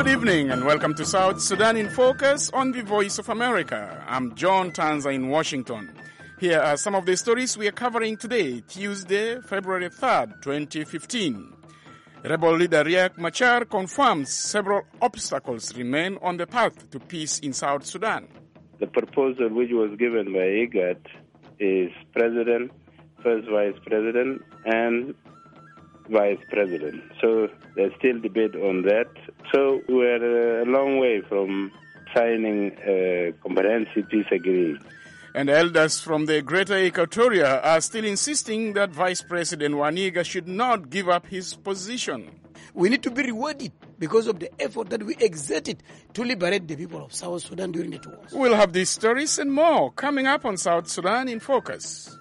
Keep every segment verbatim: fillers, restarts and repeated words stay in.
Good evening and welcome to South Sudan in Focus on the Voice of America. I'm John Tanza in Washington. Here are some of the stories we are covering today, Tuesday, February third, twenty fifteen. Rebel leader Riek Machar confirms several obstacles remain on the path to peace in South Sudan. The proposal which was given by IGAD is president, first vice president, and vice president. So there's still debate on that. So we're a long way from signing a comprehensive peace agreement. And elders from the Greater Equatoria are still insisting that Vice President Waniga should not give up his position. We need to be rewarded because of the effort that we exerted to liberate the people of South Sudan during the wars. We'll have these stories and more coming up on South Sudan in Focus.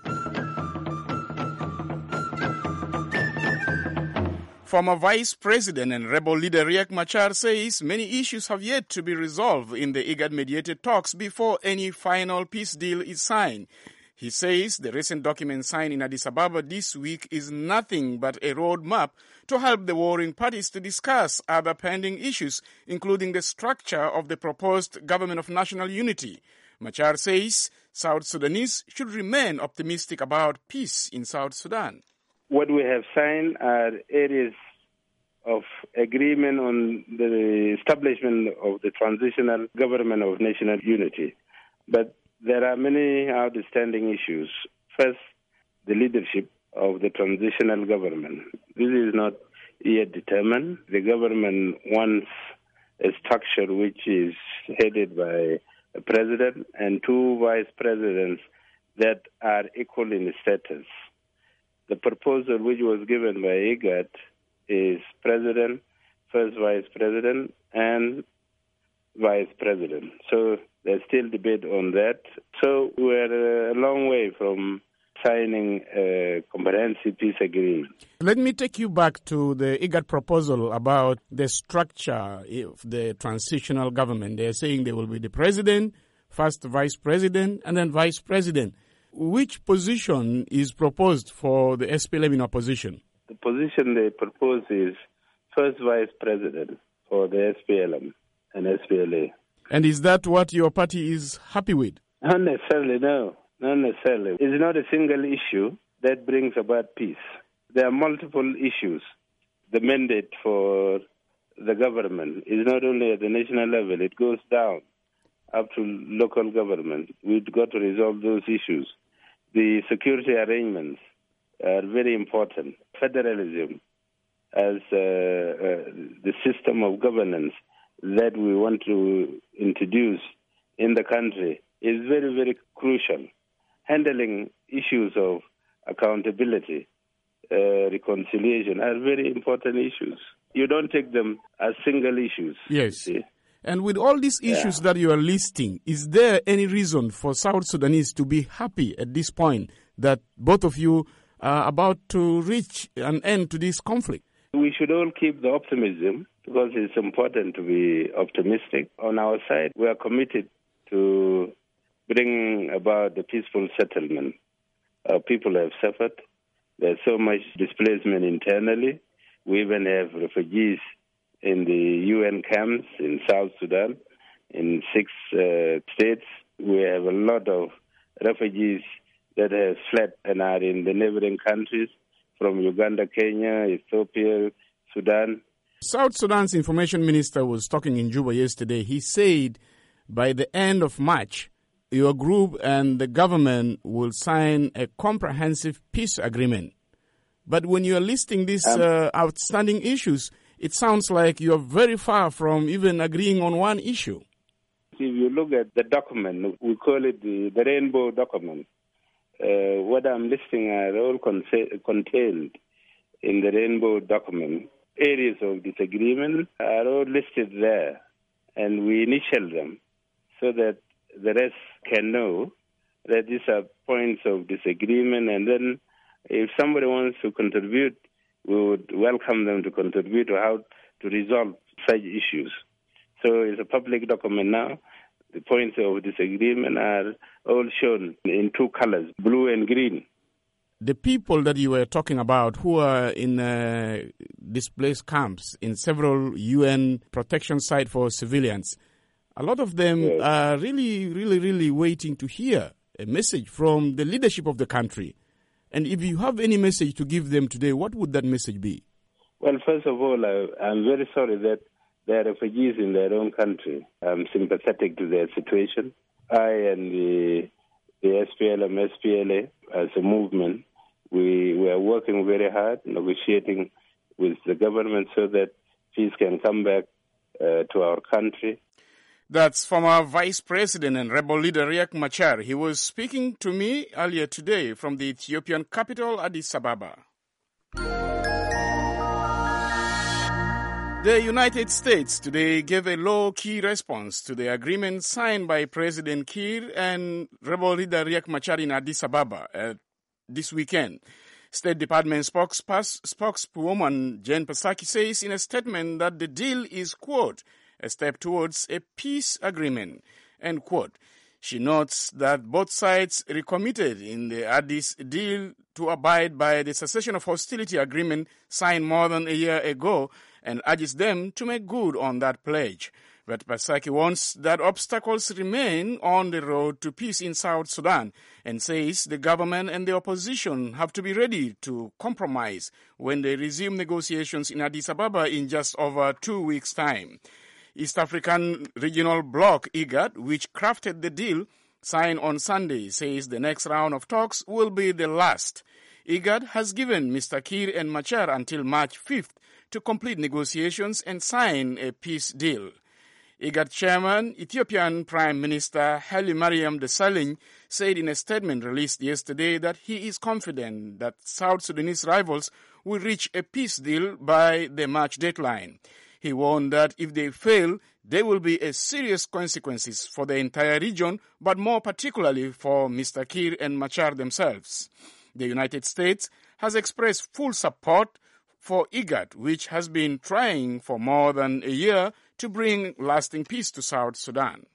Former Vice President and rebel leader Riek Machar says many issues have yet to be resolved in the IGAD-mediated talks before any final peace deal is signed. He says the recent document signed in Addis Ababa this week is nothing but a roadmap to help the warring parties to discuss other pending issues, including the structure of the proposed government of national unity. Machar says South Sudanese should remain optimistic about peace in South Sudan. What we have signed are areas of agreement on the establishment of the transitional government of national unity. But there are many outstanding issues. First, the leadership of the transitional government. This is not yet determined. The government wants a structure which is headed by a president and two vice presidents that are equal in status. The proposal which was given by IGAD is president, first vice president, and vice president. So there's still debate on that. So we're a long way from signing a comprehensive peace agreement. Let me take you back to the IGAD proposal about the structure of the transitional government. They're saying there will be the president, first vice president, and then vice president. Which position is proposed for the S P L M in opposition? The position they propose is first vice president for the S P L M and S P L A. And is that what your party is happy with? Not necessarily, no. Not necessarily. It's not a single issue that brings about peace. There are multiple issues. The mandate for the government is not only at the national level, it goes down up to local government. We've got to resolve those issues. The security arrangements are very important. Federalism as uh, uh, the system of governance that we want to introduce in the country is very, very crucial. Handling issues of accountability, uh, reconciliation are very important issues. You don't take them as single issues. Yes. See? And with all these issues yeah. that you are listing, is there any reason for South Sudanese to be happy at this point that both of you are about to reach an end to this conflict? We should all keep the optimism because it's important to be optimistic. On our side, we are committed to bring about the peaceful settlement. Our people have suffered. There's so much displacement internally. We even have refugees in the U N camps in South Sudan, in six uh, states. We have a lot of refugees that have fled and are in the neighboring countries from Uganda, Kenya, Ethiopia, Sudan. South Sudan's information minister was talking in Juba yesterday. He said by the end of March, your group and the government will sign a comprehensive peace agreement. But when you are listing these um, uh, outstanding issues, it sounds like you're very far from even agreeing on one issue. If you look at the document, we call it the, the Rainbow Document. Uh, what I'm listing are all con- contained in the Rainbow Document. Areas of disagreement are all listed there, and we initial them so that the rest can know that these are points of disagreement, and then if somebody wants to contribute, we would welcome them to contribute to how to resolve such issues. So it's a public document now. The points of disagreement are all shown in two colors, blue and green. the people that you were talking about who are in uh, displaced camps in several U N protection sites for civilians, a lot of them yes. are really, really, really waiting to hear a message from the leadership of the country. And if you have any message to give them today, what would that message be? Well, first of all, I, I'm very sorry that they are refugees in their own country. I'm sympathetic to their situation. I and the, the S P L M S P L A, as a movement, we, we are working very hard, negotiating with the government so that peace can come back uh, to our country. That's former Vice President and rebel leader Riek Machar. He was speaking to me earlier today from the Ethiopian capital, Addis Ababa. The United States today gave a low-key response to the agreement signed by President Kiir and rebel leader Riek Machar in Addis Ababa uh, this weekend. State Department spokesperson, spokeswoman Jen Psaki says in a statement that the deal is, quote, a step towards a peace agreement, end quote. She notes that both sides recommitted in the Addis deal to abide by the cessation of hostility agreement signed more than a year ago and urges them to make good on that pledge. But Psaki warns that obstacles remain on the road to peace in South Sudan and says the government and the opposition have to be ready to compromise when they resume negotiations in Addis Ababa in just over two weeks' time. East African Regional Bloc, IGAD, which crafted the deal signed on Sunday, says the next round of talks will be the last. IGAD has given Mister Kiir and Machar until March fifth to complete negotiations and sign a peace deal. IGAD chairman, Ethiopian Prime Minister Haile Mariam Desalegn, said in a statement released yesterday that he is confident that South Sudanese rivals will reach a peace deal by the March deadline. He warned that if they fail, there will be a serious consequences for the entire region, but more particularly for Mister Kiir and Machar themselves. The United States has expressed full support for IGAD, which has been trying for more than a year to bring lasting peace to South Sudan.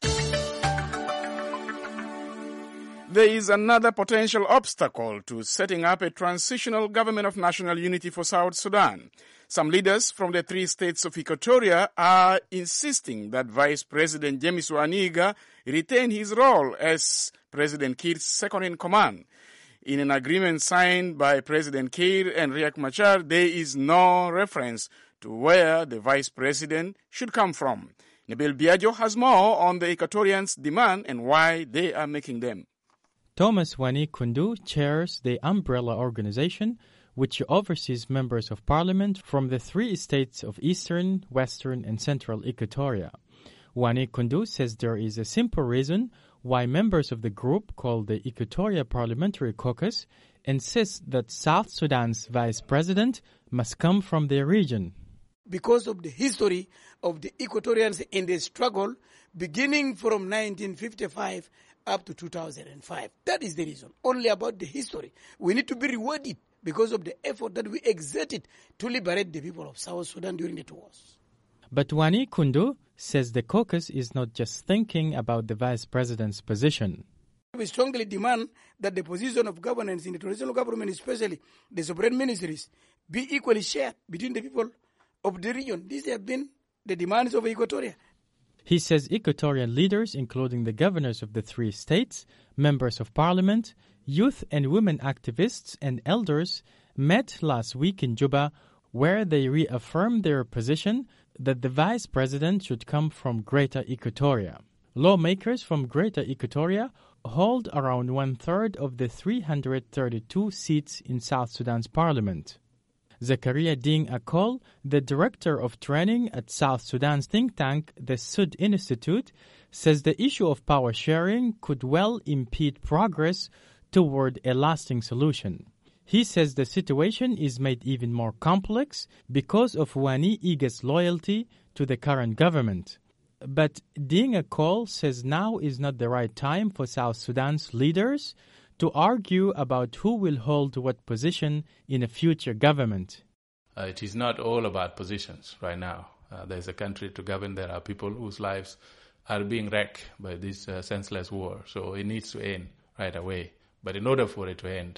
There is another potential obstacle to setting up a transitional government of national unity for South Sudan. Some leaders from the three states of Equatoria are insisting that Vice President James Waniga retain his role as President Kiir's second-in-command. In an agreement signed by President Kiir and Riek Machar, there is no reference to where the Vice President should come from. Nabil Biagio has more on the Equatorians' demand and why they are making them. Thomas Wani Kundu chairs the umbrella organization which oversees members of parliament from the three states of Eastern, Western, and Central Equatoria. Wani Kundu says there is a simple reason why members of the group called the Equatoria Parliamentary Caucus insist that South Sudan's vice president must come from their region. Because of the history of the Equatorians in the struggle beginning from nineteen fifty-five up to two thousand five. That is the reason. Only about the history. We need to be rewarded because of the effort that we exerted to liberate the people of South Sudan during the two wars. But Wani Kundu says the caucus is not just thinking about the vice president's position. We strongly demand that the position of governance in the transitional government, especially the sovereign ministries, be equally shared between the people of the region. These have been the demands of Equatoria. He says Equatorian leaders, including the governors of the three states, members of parliament, youth and women activists, and elders, met last week in Juba, where they reaffirmed their position that the vice president should come from Greater Equatoria. Lawmakers from Greater Equatoria hold around one-third of the three hundred thirty-two seats in South Sudan's parliament. Zakaria Ding Akol, the director of training at South Sudan's think tank, the Sud Institute, says the issue of power sharing could well impede progress toward a lasting solution. He says the situation is made even more complex because of Wani Iga's loyalty to the current government. But Ding Akol says now is not the right time for South Sudan's leaders to argue about who will hold what position in a future government. Uh, it is not all about positions right now. Uh, there's a country to govern. There are people whose lives are being wrecked by this uh, senseless war. So it needs to end right away. But in order for it to end,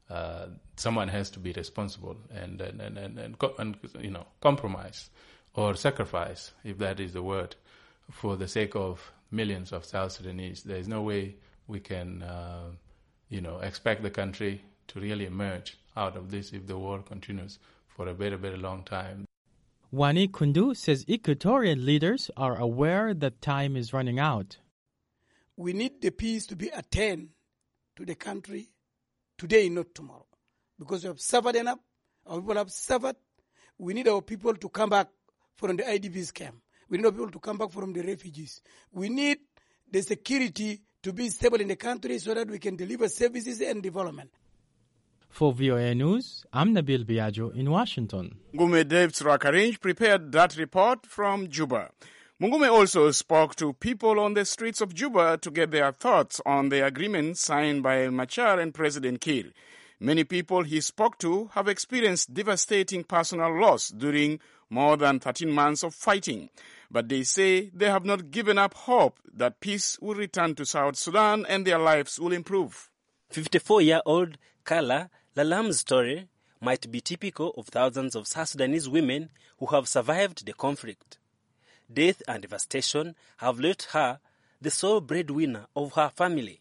uh, someone has to be responsible and and and, and, and, co- and you know compromise or sacrifice, if that is the word, for the sake of millions of South Sudanese. There is no way we can uh, you know expect the country to really emerge out of this if the war continues for a very, very long time. Wani Kundu says Equatorian leaders are aware that time is running out. We need the peace to be attained to the country today, not tomorrow. Because we have suffered enough, our people have suffered. We need our people to come back from the I D P's camp. We need our people to come back from the refugees. We need the security to be stable in the country so that we can deliver services and development. For V O A News, I'm Nabil Biagio in Washington. Mungume Dave Srakarinj prepared that report from Juba. Mungume also spoke to people on the streets of Juba to get their thoughts on the agreement signed by Machar and President Kiir. Many people he spoke to have experienced devastating personal loss during more than thirteen months of fighting. But they say they have not given up hope that peace will return to South Sudan and their lives will improve. fifty-four-year-old Kala Lalam's story might be typical of thousands of South Sudanese women who have survived the conflict. Death and devastation have left her the sole breadwinner of her family.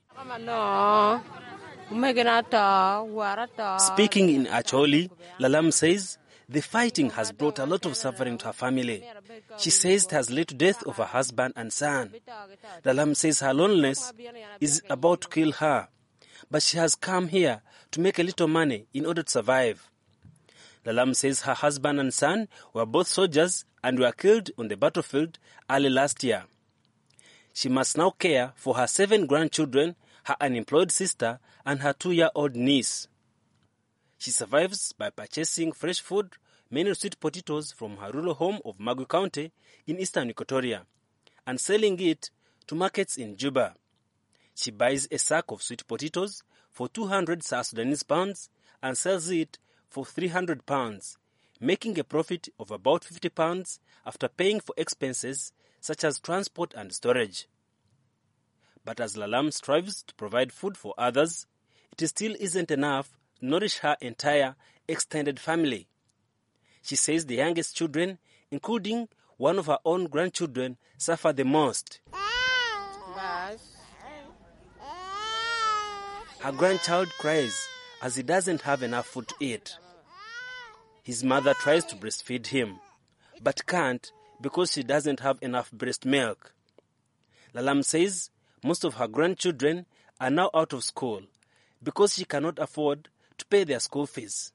Speaking in Acholi, Lalam says the fighting has brought a lot of suffering to her family. She says it has led to death of her husband and son. Lalam says her loneliness is about to kill her, but she has come here to make a little money in order to survive. Lalam says her husband and son were both soldiers and were killed on the battlefield early last year. She must now care for her seven grandchildren, her unemployed sister, and her two-year-old niece. She survives by purchasing fresh food, mainly sweet potatoes, from her rural home of Magu County in eastern Equatoria, and selling it to markets in Juba. She buys a sack of sweet potatoes for two hundred South Sudanese pounds and sells it for three hundred pounds, making a profit of about fifty pounds after paying for expenses such as transport and storage. But as Lalam strives to provide food for others, it still isn't enough to nourish her entire extended family. She says the youngest children, including one of her own grandchildren, suffer the most. Her grandchild cries as he doesn't have enough food to eat. His mother tries to breastfeed him, but can't because she doesn't have enough breast milk. Lalam says most of her grandchildren are now out of school because she cannot afford to pay their school fees.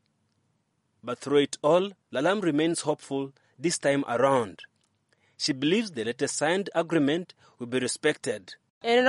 But through it all, Lalam remains hopeful this time around. She believes the latest signed agreement will be respected. They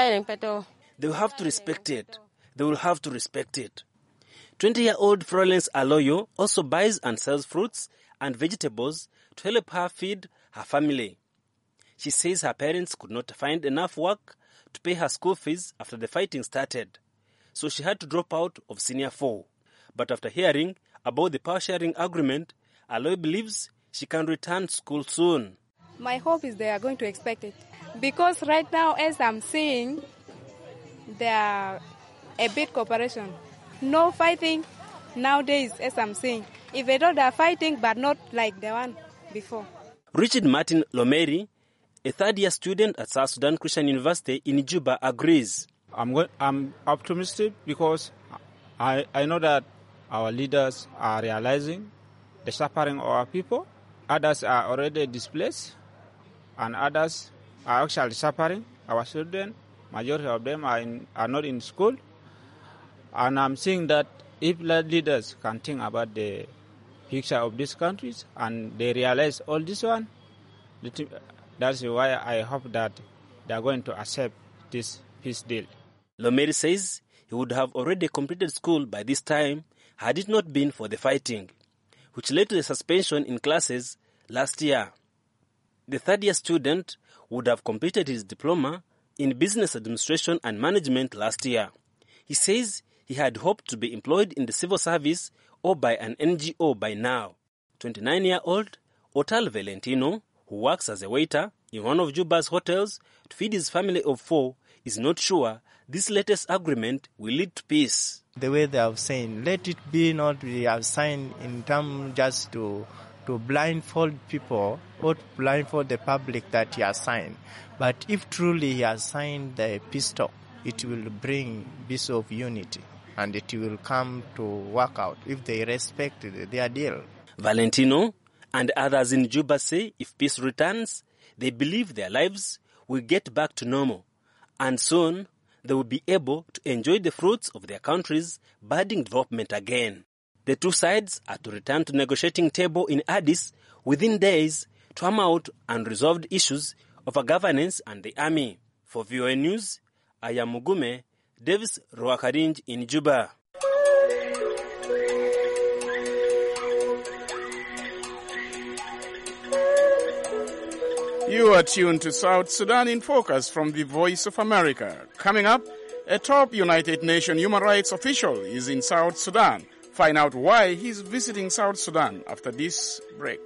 will have to respect it. They will have to respect it. twenty-year-old Florence Aloyo also buys and sells fruits and vegetables to help her feed her family. She says her parents could not find enough work to pay her school fees after the fighting started, so she had to drop out of senior four. But after hearing about the power-sharing agreement, Aloy believes she can return to school soon. My hope is they are going to expect it. Because right now, as I'm seeing, they are a bit cooperation. No fighting nowadays, as I'm seeing. If they don't, they are fighting, but not like the one before. Richard Martin Lomeri, a third-year student at South Sudan Christian University in Juba, agrees. I'm going, I'm optimistic because I, I know that our leaders are realizing the suffering of our people. Others are already displaced, and others are actually suffering. Our children, majority of them are, in, are not in school. And I'm seeing that if leaders can think about the future of these countries and they realize all this one, that's why I hope that they are going to accept this peace deal. Lomeri says he would have already completed school by this time had it not been for the fighting, which led to the suspension in classes last year. The third-year student would have completed his diploma in business administration and management last year. He says he had hoped to be employed in the civil service or by an N G O by now. twenty-nine-year-old Otal Valentino, who works as a waiter in one of Juba's hotels to feed his family of four, is not sure this latest agreement will lead to peace. The way they have signed, let it be not we have signed in terms just to to blindfold people or blindfold the public that he has signed. But if truly he has signed the peace talk, it will bring peace of unity and it will come to work out if they respect their deal. Valentino and others in Juba say if peace returns, they believe their lives will get back to normal, and soon they will be able to enjoy the fruits of their country's budding development again. The two sides are to return to negotiating table in Addis within days to hammer out unresolved issues of a governance and the army. For V O A News, I am Mugume Davis Ruakarinj in Juba. You are tuned to South Sudan in Focus from the Voice of America. Coming up, a top United Nations human rights official is in South Sudan. Find out why he's visiting South Sudan after this break.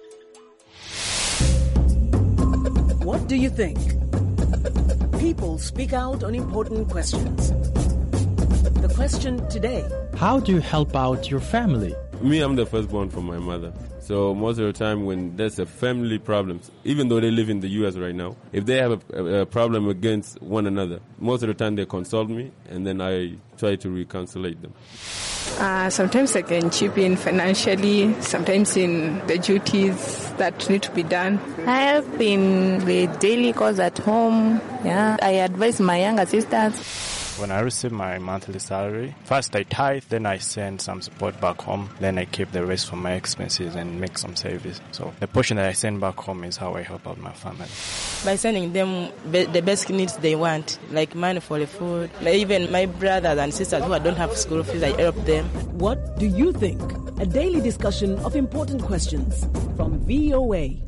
What do you think? People speak out on important questions. The question today: how do you help out your family? Me, I'm the firstborn from my mother. So most of the time when there's a family problems, even though they live in the U S right now, if they have a, a problem against one another, most of the time they consult me and then I try to reconcile them. Uh, sometimes I can chip in financially, sometimes in the duties that need to be done. I help in the daily chores at home. Yeah, I advise my younger sisters. When I receive my monthly salary, first I tithe, then I send some support back home, then I keep the rest for my expenses and make some savings. So the portion that I send back home is how I help out my family. By sending them be- the basic needs they want, like money for the food, like even my brothers and sisters who don't have school fees, I help them. What do you think? A daily discussion of important questions from V O A.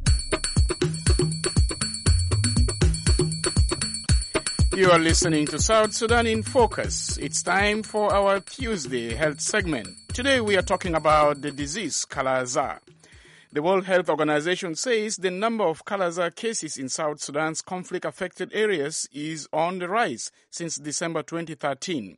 You are listening to South Sudan in Focus. It's time for our Tuesday health segment. Today we are talking about the disease Kala-Azar. The World Health Organization says the number of Kala-Azar cases in South Sudan's conflict-affected areas is on the rise since December twenty thirteen.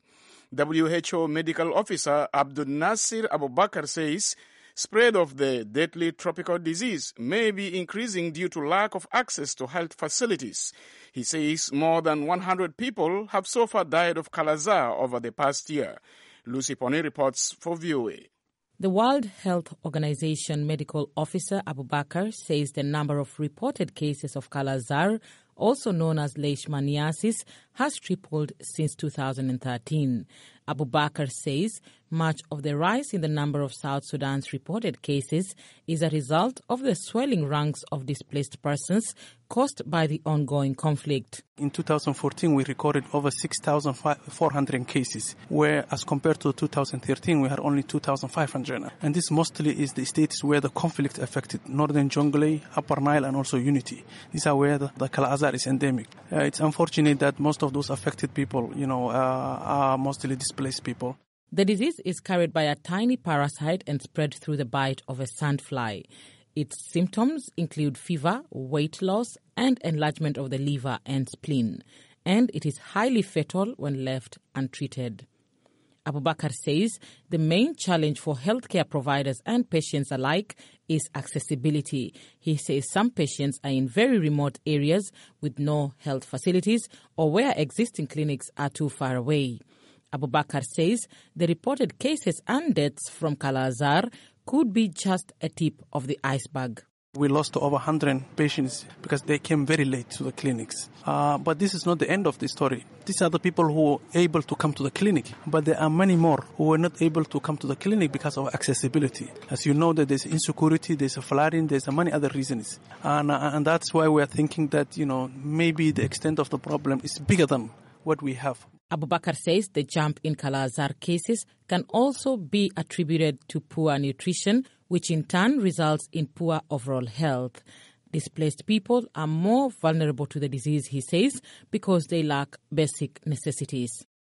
W H O medical officer Abdul Nasir Abubakar says spread of the deadly tropical disease may be increasing due to lack of access to health facilities. He says more than one hundred people have so far died of Kala-Azar over the past year. Lucy Poni reports for V O A. The World Health Organization medical officer Abubakar says the number of reported cases of Kala-Azar, also known as leishmaniasis, has tripled since two thousand thirteen. Abubakar says much of the rise in the number of South Sudan's reported cases is a result of the swelling ranks of displaced persons caused by the ongoing conflict. In two thousand fourteen, we recorded over six thousand four hundred cases, where as compared to two thousand thirteen, we had only two thousand five hundred. And this mostly is the states where the conflict affected: Northern Jonglei, Upper Nile, and also Unity. These are where the, the Kala-Azar is endemic. Uh, it's unfortunate that most of those affected people, you know, uh, are mostly displaced people. The disease is carried by a tiny parasite and spread through the bite of a sandfly. Its symptoms include fever, weight loss, and enlargement of the liver and spleen, and it is highly fatal when left untreated. Abubakar says the main challenge for healthcare providers and patients alike is accessibility. He says some patients are in very remote areas with no health facilities or where existing clinics are too far away. Abubakar says the reported cases and deaths from Kala-Azar could be just a tip of the iceberg. We lost over one hundred patients because they came very late to the clinics. Uh, but this is not the end of the story. These are the people who were able to come to the clinic. But there are many more who were not able to come to the clinic because of accessibility. As you know, that there's insecurity, there's a flooding, there's many other reasons. And, uh, and that's why we are thinking that, you know, maybe the extent of the problem is bigger than what we have. Abubakar says the jump in Kala-Azar cases can also be attributed to poor nutrition, which in turn results in poor overall health. Displaced people are more vulnerable to the disease, he says, because they lack basic necessities.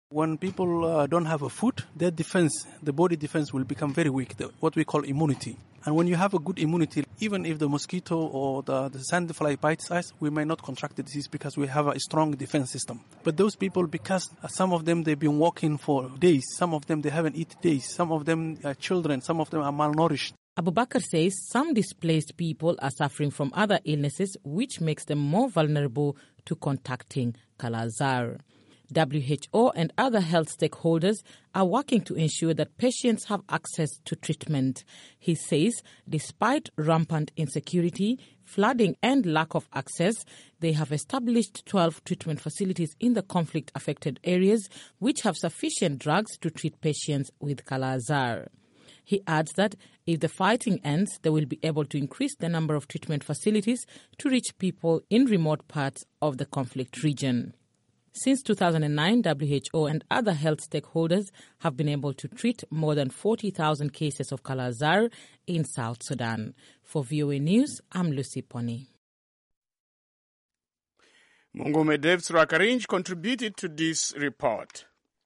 When people uh, don't have a food, their defense, the body defense will become very weak, the, what we call immunity. And when you have a good immunity, even if the mosquito or the, the sandfly bites us, we may not contract the disease because we have a strong defense system. But those people, because some of them, they've been walking for days, some of them, they haven't eaten days, some of them are children, some of them are malnourished. Abubakar says some displaced people are suffering from other illnesses, which makes them more vulnerable to contacting Kala-Azar. W H O and other health stakeholders are working to ensure that patients have access to treatment. He says despite rampant insecurity, flooding and lack of access, they have established twelve treatment facilities in the conflict-affected areas which have sufficient drugs to treat patients with Kala-Azar. He adds that if the fighting ends, they will be able to increase the number of treatment facilities to reach people in remote parts of the conflict region. Since two thousand nine, W H O and other health stakeholders have been able to treat more than forty thousand cases of Kala-Azar in South Sudan. For V O A News, I'm Lucy Pony. Mungume Devs Rakarinj contributed to this report.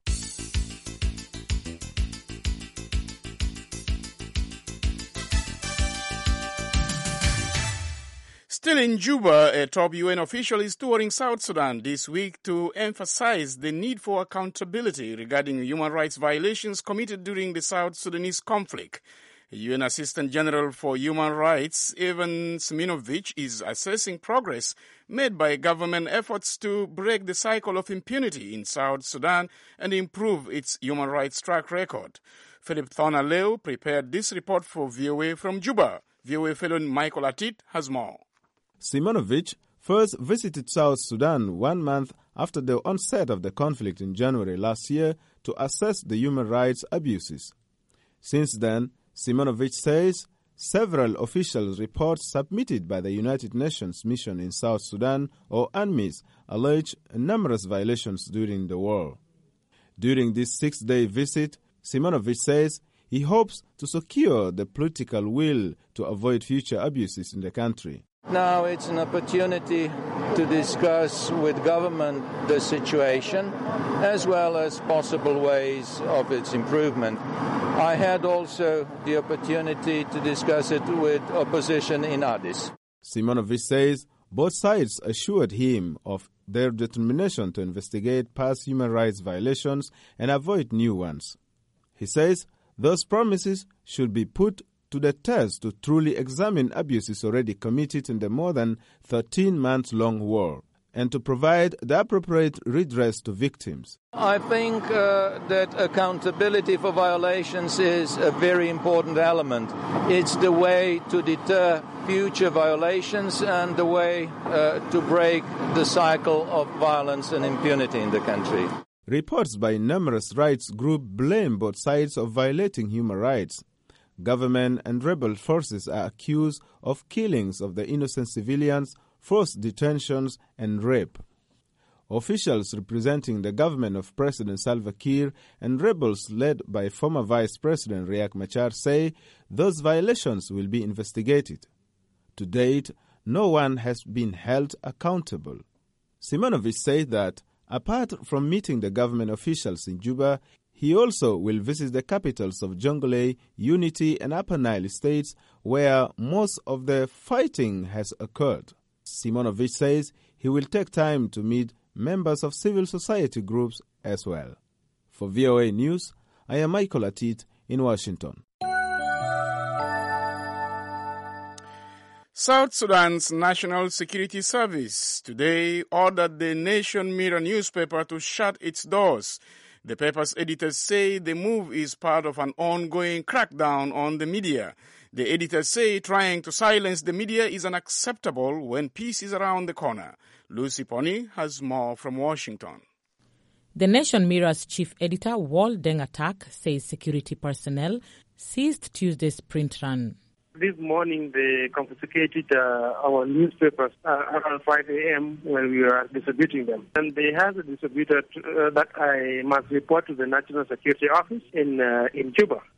Still in Juba, a top U N official is touring South Sudan this week to emphasize the need for accountability regarding human rights violations committed during the South Sudanese conflict. U N Assistant General for Human Rights, Ivan Siminovich, is assessing progress made by government efforts to break the cycle of impunity in South Sudan and improve its human rights track record. Philip Thornaleo prepared this report for V O A from Juba. V O A fellow Michael Atit has more. Simonovich first visited South Sudan one month after the onset of the conflict in January last year to assess the human rights abuses. Since then, Simonovich says several official reports submitted by the United Nations Mission in South Sudan, or UNMISS, allege numerous violations during the war. During this six-day visit, Simonovich says he hopes to secure the political will to avoid future abuses in the country. Now it's an opportunity to discuss with government the situation as well as possible ways of its improvement. I had also the opportunity to discuss it with opposition in Addis. Simonovich says both sides assured him of their determination to investigate past human rights violations and avoid new ones. He says those promises should be put to the test to truly examine abuses already committed in the more than thirteen months long war and to provide the appropriate redress to victims. I think uh, that accountability for violations is a very important element. It's the way to deter future violations and the way uh, to break the cycle of violence and impunity in the country. Reports by numerous rights groups blame both sides of violating human rights. Government and rebel forces are accused of killings of the innocent civilians, forced detentions, and rape. Officials representing the government of President Salva Kiir and rebels led by former Vice President Riek Machar say those violations will be investigated. To date, no one has been held accountable. Simonovich said that, apart from meeting the government officials in Juba, he also will visit the capitals of Jonglei, Unity, and Upper Nile states where most of the fighting has occurred. Simonovich says he will take time to meet members of civil society groups as well. For V O A News, I am Michael Atit in Washington. South Sudan's National Security Service today ordered the Nation Mirror newspaper to shut its doors. The paper's editors say the move is part of an ongoing crackdown on the media. The editors say trying to silence the media is unacceptable when peace is around the corner. Lucy Pony has more from Washington. The Nation Mirror's chief editor, Wal Dengatak, says security personnel seized Tuesday's print run. This morning, they confiscated uh, our newspapers uh, around five a.m. when we were distributing them. And they have a distributor uh, that I must report to the National Security Office in uh, in Juba.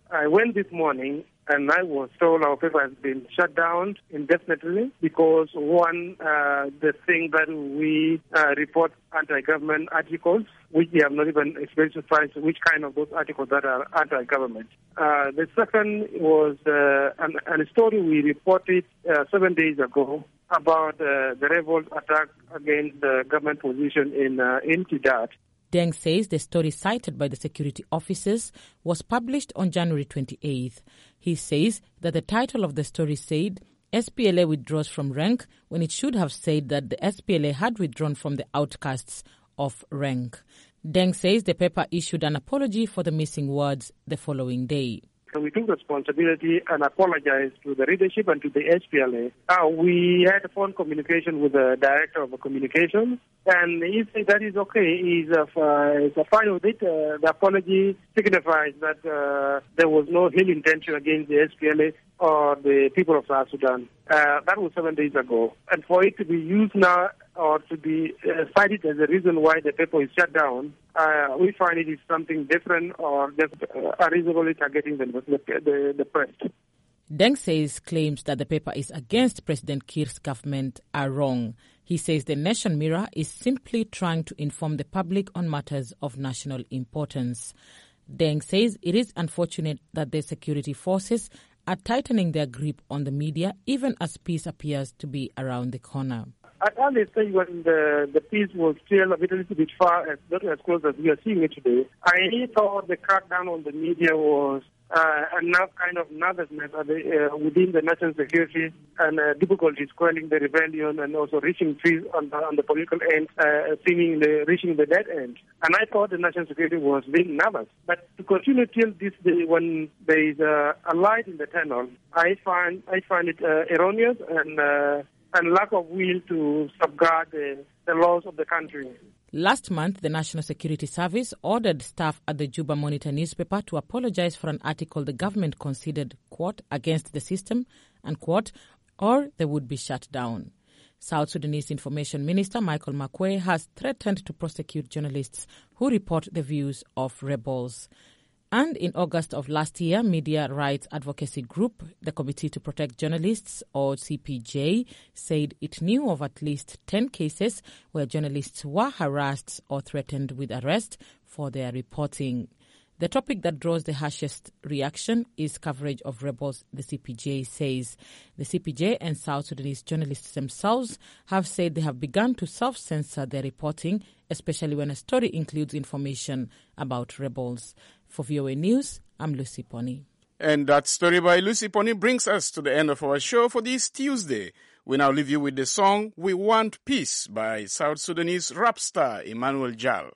I went this morning and I was told our paper has been shut down indefinitely because, one, uh, the thing that we uh, report anti-government articles, which we have not even specified which kind of those articles that are anti-government. Uh, the second was uh, an, an story we reported uh, seven days ago about uh, the rebels' attack against the government position in uh, in Kidal. Deng says the story cited by the security officers was published on January twenty-eighth. He says that the title of the story said S P L A withdraws from rank when it should have said that the S P L A had withdrawn from the outcasts of rank. Deng says the paper issued an apology for the missing words the following day. We took responsibility and apologized to the leadership and to the S P L A. Uh, we had a phone communication with the director of the communications, and he said that is okay. He's, uh, he's fine with it. Uh, the apology signifies that uh, there was no ill intention against the S P L A or the people of South Sudan. Uh, that was seven days ago. And for it to be used now or to be uh, cited as a reason why the paper is shut down, uh, we find it is something different or just uh, unreasonably targeting the, the, the, the press. Deng says claims that the paper is against President Kiir's government are wrong. He says the Nation Mirror is simply trying to inform the public on matters of national importance. Deng says it is unfortunate that the security forces are tightening their grip on the media even as peace appears to be around the corner. At early stage when the, the peace was still a little bit far, as, not as close as we are seeing it today, I thought the crackdown on the media was uh, enough kind of nervousness uh, within the national security and uh, difficulties quelling the rebellion and also reaching peace on the, on the political end, uh, seemingly reaching the dead end. And I thought the national security was being nervous. But to continue till this day when there is uh, a light in the tunnel, I find, I find it uh, erroneous and uh, and lack of will to safeguard the, the laws of the country. Last month, the National Security Service ordered staff at the Juba Monitor newspaper to apologize for an article the government considered, quote, against the system, and quote, or they would be shut down. South Sudanese Information Minister Michael Makuei has threatened to prosecute journalists who report the views of rebels. And in August of last year, media rights advocacy group, the Committee to Protect Journalists, or C P J, said it knew of at least ten cases where journalists were harassed or threatened with arrest for their reporting. The topic that draws the harshest reaction is coverage of rebels, the C P J says. The C P J and South Sudanese journalists themselves have said they have begun to self-censor their reporting, especially when a story includes information about rebels. For V O A News, I'm Lucy Pony. And that story by Lucy Pony brings us to the end of our show for this Tuesday. We now leave you with the song We Want Peace by South Sudanese rap star Emmanuel Jal.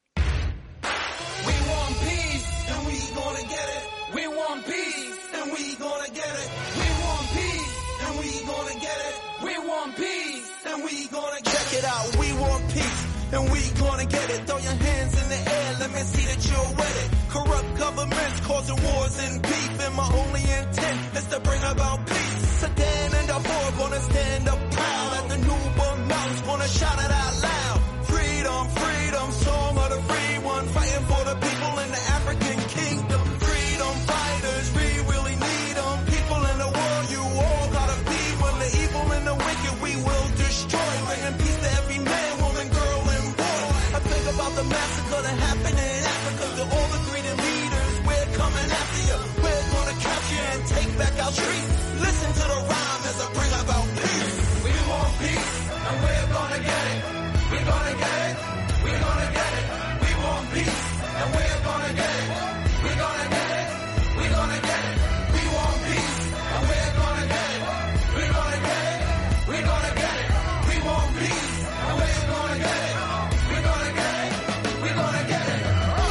We want peace and we gonna get it. We want peace and we gonna get it. We want peace and we gonna get it. We want peace and we gonna get it. Check it out. We want peace and we gonna get it. Throw your hands in the air. Let me see that you're with it. Corrupt governments causing wars and beef, and my only intent is to bring about peace. Sudan and Darfur gonna stand up proud at the newborn mountains, gonna shout it out loud. Freedom, freedom, song of the free one, fighting for the people in the African kingdom. Freedom fighters, we really need them. People in the world, you all gotta be one. The evil and the wicked, we will destroy. Bringing peace to every man, woman, girl, and boy. I think about the massacre that happened in Africa. To all the greedy leaders, we're coming after you. We're gonna capture you and take back our streets. Listen to the rhyme as I bring about peace. We want peace, and we're gonna get it. We're gonna get it. We're gonna get it. We want peace, and we're gonna get it. We're gonna get it. We're gonna get it. We want peace, and we're gonna get it. We're gonna get it. We're gonna get it. We want peace, and we're gonna get it. We're gonna get it. We're gonna get it.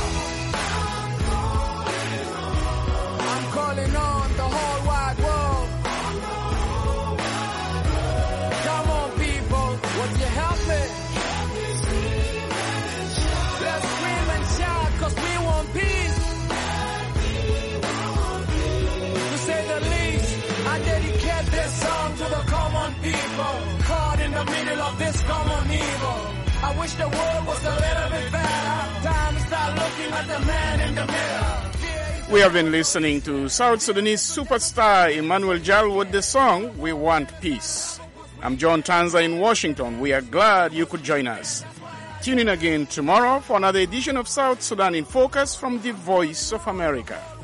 I'm calling on the whole wide world. Come on, people, would you help me? Let's scream and shout, cause we want peace. To say the least, I dedicate this song to the common people, caught in the middle of this common evil. I wish the world was a little bit better. Time to start looking at the man in the mirror. Fear is We have been listening to South Sudanese superstar Emmanuel Jal with the song We Want Peace. I'm John Tanza in Washington. We are glad you could join us. Tune in again tomorrow for another edition of South Sudan in Focus from the Voice of America.